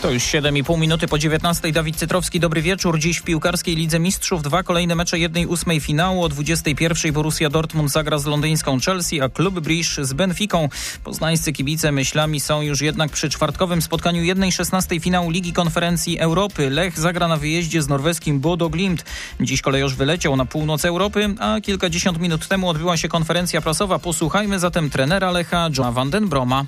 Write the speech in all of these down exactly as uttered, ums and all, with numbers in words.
To już siedem i pół minuty po dziewiętnastej. Dawid Cytrowski, dobry wieczór. Dziś w piłkarskiej Lidze Mistrzów dwa kolejne mecze jednej ósmej finału. O dwudziestej pierwszej Borussia Dortmund zagra z londyńską Chelsea, a Klub Brugge z Benficą. Poznańscy kibice myślami są już jednak przy czwartkowym spotkaniu jednej szesnastej finału Ligi Konferencji Europy. Lech zagra na wyjeździe z norweskim Bodo Glimt. Dziś kolejorz wyleciał na północ Europy, a kilkadziesiąt minut temu odbyła się konferencja prasowa. Posłuchajmy zatem trenera Lecha, Johna van den Broma.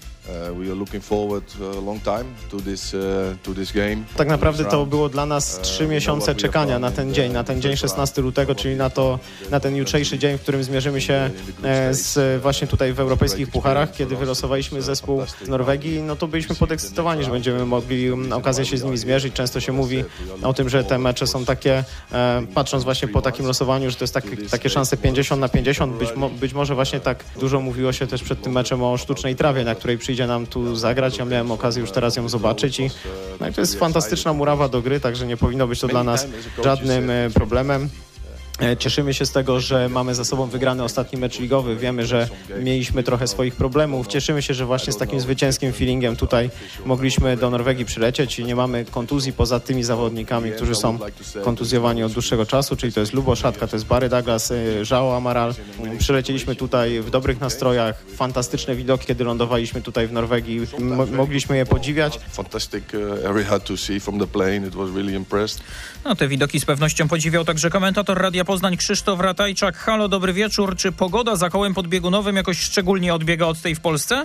Tak naprawdę to było dla nas trzy miesiące czekania na ten dzień, na ten dzień szesnastego lutego, czyli na, to, na ten jutrzejszy dzień, w którym zmierzymy się z, właśnie tutaj w europejskich pucharach. Kiedy wylosowaliśmy zespół z Norwegii, no to byliśmy podekscytowani, że będziemy mogli okazję się z nimi zmierzyć. Często się mówi o tym, że te mecze są takie, patrząc właśnie po takim losowaniu, że to jest tak, takie szanse pięćdziesiąt na pięćdziesiąt. Być, mo, być może właśnie tak dużo mówiło się też przed tym meczem o sztucznej trawie, na której przyjdzie nam tu zagrać. Ja miałem okazję już teraz ją zobaczyć i no i to jest fantastyczna murawa do gry, także nie powinno być to dla nas żadnym problemem. Cieszymy się z tego, że mamy za sobą wygrany ostatni mecz ligowy. Wiemy, że mieliśmy trochę swoich problemów. Cieszymy się, że właśnie z takim zwycięskim feelingiem tutaj mogliśmy do Norwegii przylecieć i nie mamy kontuzji poza tymi zawodnikami, którzy są kontuzjowani od dłuższego czasu, czyli to jest Lubo Szatka, to jest Barry Douglas, João Amaral. Przylecieliśmy tutaj w dobrych nastrojach, fantastyczne widoki, kiedy lądowaliśmy tutaj w Norwegii. M- mogliśmy je podziwiać. No, te widoki z pewnością podziwiał także komentator Radia Poznań Krzysztof Ratajczak. Halo, dobry wieczór. Czy pogoda za kołem podbiegunowym jakoś szczególnie odbiega od tej w Polsce?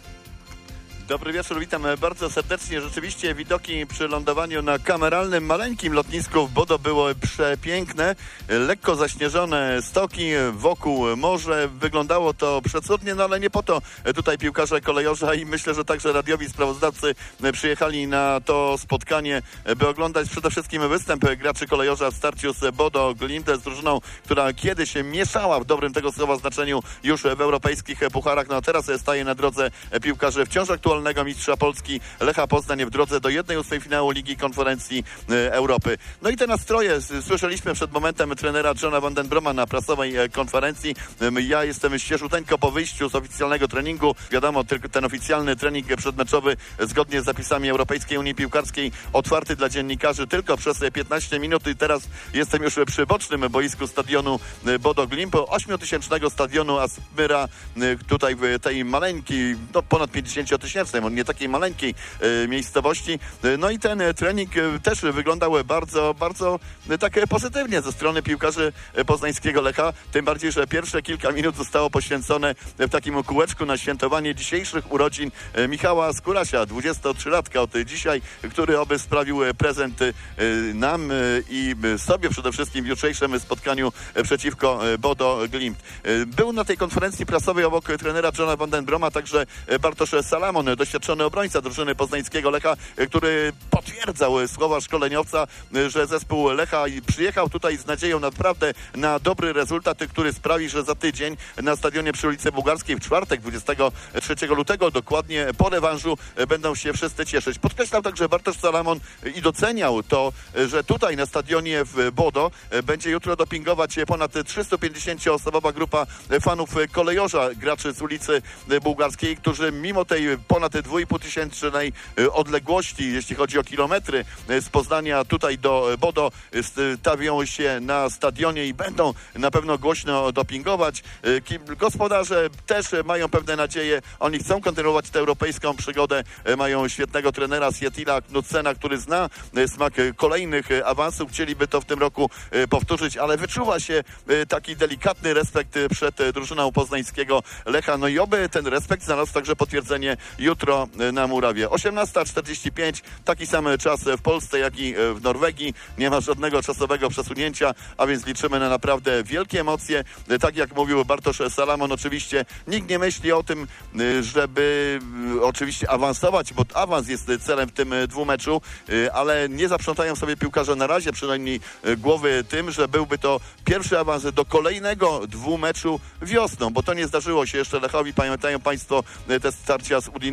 Dobry wieczór, witam bardzo serdecznie. Rzeczywiście widoki przy lądowaniu na kameralnym, maleńkim lotnisku w Bodo były przepiękne. Lekko zaśnieżone stoki, wokół morze. Wyglądało to przecudnie, no ale nie po to tutaj piłkarze kolejorza i myślę, że także radiowi sprawozdawcy przyjechali na to spotkanie, by oglądać przede wszystkim występ graczy kolejorza w starciu z Bodo Glimt, z drużyną, która kiedyś mieszała w dobrym tego słowa znaczeniu już w europejskich pucharach. No a teraz staje na drodze piłkarzy wciąż aktualnych mistrza Polski Lecha Poznań w drodze do jednej ósmej finału Ligi Konferencji e, Europy. No i te nastroje słyszeliśmy przed momentem trenera Johna van den Broma na prasowej e, konferencji. E, ja jestem świeżuteńko po wyjściu z oficjalnego treningu. Wiadomo, tylko ten oficjalny trening przedmeczowy zgodnie z zapisami Europejskiej Unii Piłkarskiej otwarty dla dziennikarzy tylko przez piętnaście minut i teraz jestem już przy bocznym boisku stadionu Bodo Glimt, ośmiotysięcznego stadionu Aspmyra, e, tutaj w tej maleńkiej, no ponad pięćdziesięciotysięcznej, nie takiej maleńkiej e, miejscowości. No i ten trening e, też wyglądał bardzo, bardzo e, tak pozytywnie ze strony piłkarzy poznańskiego Lecha. Tym bardziej, że pierwsze kilka minut zostało poświęcone w takim kółeczku na świętowanie dzisiejszych urodzin e, Michała Skórasia, dwudziestotrzylatka od dzisiaj, który oby sprawił prezent e, nam e, i sobie przede wszystkim w jutrzejszym spotkaniu e, przeciwko e, Bodo Glimt. E, był na tej konferencji prasowej obok trenera Johna van den Broma także e, Bartosz Salamon, doświadczony obrońca drużyny poznańskiego Lecha, który potwierdzał słowa szkoleniowca, że zespół Lecha przyjechał tutaj z nadzieją naprawdę na dobry rezultat, który sprawi, że za tydzień na stadionie przy ulicy Bułgarskiej w czwartek, dwudziestego trzeciego lutego, dokładnie po rewanżu, będą się wszyscy cieszyć. Podkreślał także Bartosz Salamon i doceniał to, że tutaj na stadionie w Bodo będzie jutro dopingować ponad trzystupięćdziesięcioosobowa grupa fanów kolejorza, graczy z ulicy Bułgarskiej, którzy mimo tej ponad dwa i pół tysięcznej odległości, jeśli chodzi o kilometry z Poznania tutaj do Bodo, stawią się na stadionie i będą na pewno głośno dopingować. Gospodarze też mają pewne nadzieje, oni chcą kontynuować tę europejską przygodę, mają świetnego trenera Sietila Knudsena, który zna smak kolejnych awansów, chcieliby to w tym roku powtórzyć, ale wyczuwa się taki delikatny respekt przed drużyną poznańskiego Lecha, no i oby ten respekt znalazł także potwierdzenie jutro na murawie. osiemnasta czterdzieści pięć, taki sam czas w Polsce, jak i w Norwegii. Nie ma żadnego czasowego przesunięcia, a więc liczymy na naprawdę wielkie emocje. Tak jak mówił Bartosz Salamon, oczywiście nikt nie myśli o tym, żeby oczywiście awansować, bo awans jest celem w tym dwumeczu, ale nie zaprzątają sobie piłkarze na razie przynajmniej głowy tym, że byłby to pierwszy awans do kolejnego dwumeczu wiosną, bo to nie zdarzyło się jeszcze Lechowi. Pamiętają Państwo te starcia z Udine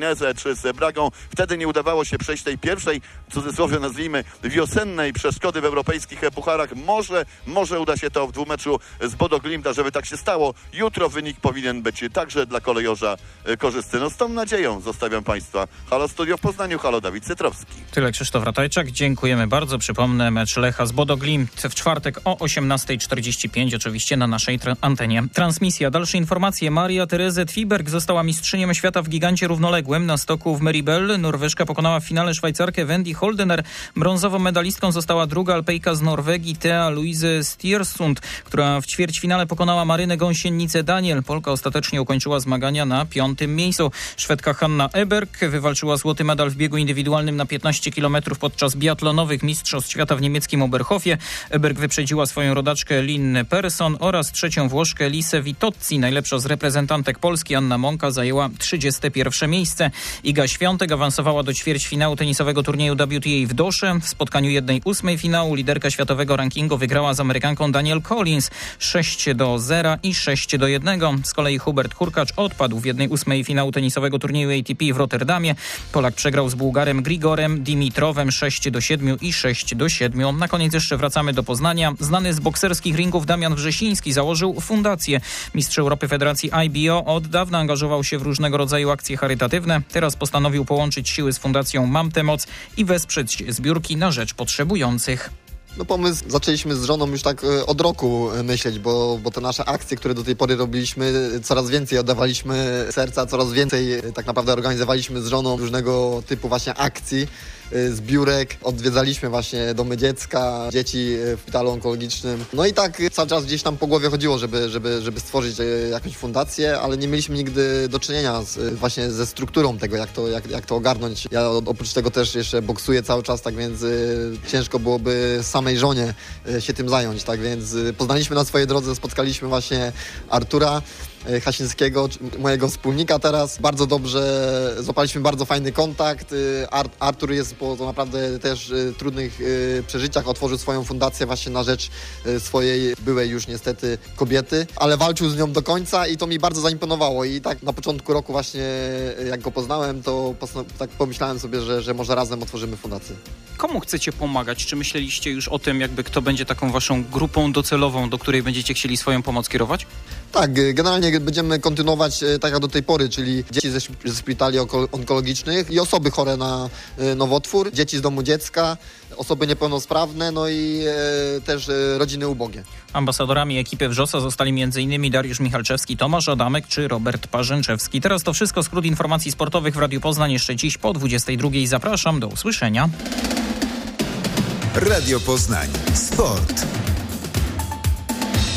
Udinese czy z Bragą. Wtedy nie udawało się przejść tej pierwszej, w cudzysłowie nazwijmy, wiosennej przeszkody w europejskich pucharach. Może, może uda się to w dwumeczu z Bodo Glimt, a żeby tak się stało, jutro wynik powinien być także dla kolejorza korzystny. No z tą nadzieją zostawiam Państwa. Halo Studio w Poznaniu, halo Dawid Cytrowski. Tyle Krzysztof Ratajczak, dziękujemy bardzo. Przypomnę, mecz Lecha z Bodo Glimt w czwartek o osiemnasta czterdzieści pięć, oczywiście na naszej tra- antenie. Transmisja, dalsze informacje. Maria Tereze Twiberg została mistrzynią świata w gigancie równoległym. Na stoku w Maribel Norweżka pokonała w finale Szwajcarkę Wendy Holdener. Brązową medalistką została druga Alpejka z Norwegii Thea Louise Stiersund, która w ćwierćfinale pokonała Marynę Gąsienicę Daniel. Polka ostatecznie ukończyła zmagania na piątym miejscu. Szwedka Hanna Eberg wywalczyła złoty medal w biegu indywidualnym na piętnaście kilometrów podczas biatlonowych mistrzostw świata w niemieckim Oberhofie. Eberg wyprzedziła swoją rodaczkę Linnę Persson oraz trzecią Włoszkę Lisę Vitozzi. Najlepsza z reprezentantek Polski Anna Monka zajęła trzydzieste pierwsze miejsce. Iga Świątek awansowała do ćwierćfinału tenisowego turnieju W T A w Dosze. W spotkaniu jednej ósmej finału liderka światowego rankingu wygrała z Amerykanką Danielle Collins sześć do zera i sześć do jednego. Z kolei Hubert Hurkacz odpadł w jednej ósmej finału tenisowego turnieju A T P w Rotterdamie. Polak przegrał z Bułgarem Grigorem Dimitrowem sześć do siedmiu i sześć do siedmiu. Na koniec jeszcze wracamy do Poznania. Znany z bokserskich ringów Damian Wrzesiński założył fundację. Mistrz Europy Federacji I B O od dawna angażował się w różnego rodzaju akcje charytatywne. Teraz postanowił połączyć siły z fundacją Mam tę moc i wesprzeć zbiórki na rzecz potrzebujących. No pomysł zaczęliśmy z żoną już tak od roku myśleć, bo, bo te nasze akcje, które do tej pory robiliśmy, coraz więcej oddawaliśmy serca, coraz więcej tak naprawdę organizowaliśmy z żoną różnego typu właśnie akcji, zbiórek. Odwiedzaliśmy właśnie domy dziecka, dzieci w szpitalu onkologicznym. No i tak cały czas gdzieś tam po głowie chodziło, żeby, żeby, żeby stworzyć jakąś fundację, ale nie mieliśmy nigdy do czynienia z, właśnie ze strukturą tego, jak to, jak, jak to ogarnąć. Ja oprócz tego też jeszcze boksuję cały czas, tak więc ciężko byłoby samej żonie się tym zająć, tak więc poznaliśmy na swojej drodze, spotkaliśmy właśnie Artura Hasińskiego, mojego wspólnika teraz. Bardzo dobrze, złapaliśmy bardzo fajny kontakt. Artur jest po to naprawdę też trudnych przeżyciach, otworzył swoją fundację właśnie na rzecz swojej byłej już niestety kobiety, ale walczył z nią do końca i to mi bardzo zaimponowało i tak na początku roku właśnie jak go poznałem, to tak pomyślałem sobie, że, że może razem otworzymy fundację. Komu chcecie pomagać? Czy myśleliście już o tym, jakby kto będzie taką waszą grupą docelową, do której będziecie chcieli swoją pomoc kierować? Tak, generalnie będziemy kontynuować tak jak do tej pory, czyli dzieci ze, ze szpitali onkologicznych i osoby chore na nowotwór, dzieci z domu dziecka, osoby niepełnosprawne, no i e, też e, rodziny ubogie. Ambasadorami ekipy Wrzosa zostali m.in. Dariusz Michalczewski, Tomasz Adamek czy Robert Parzęczewski. Teraz to wszystko, skrót informacji sportowych w Radiu Poznań jeszcze dziś po dwudziestej drugiej. Zapraszam, do usłyszenia. Radio Poznań. Sport.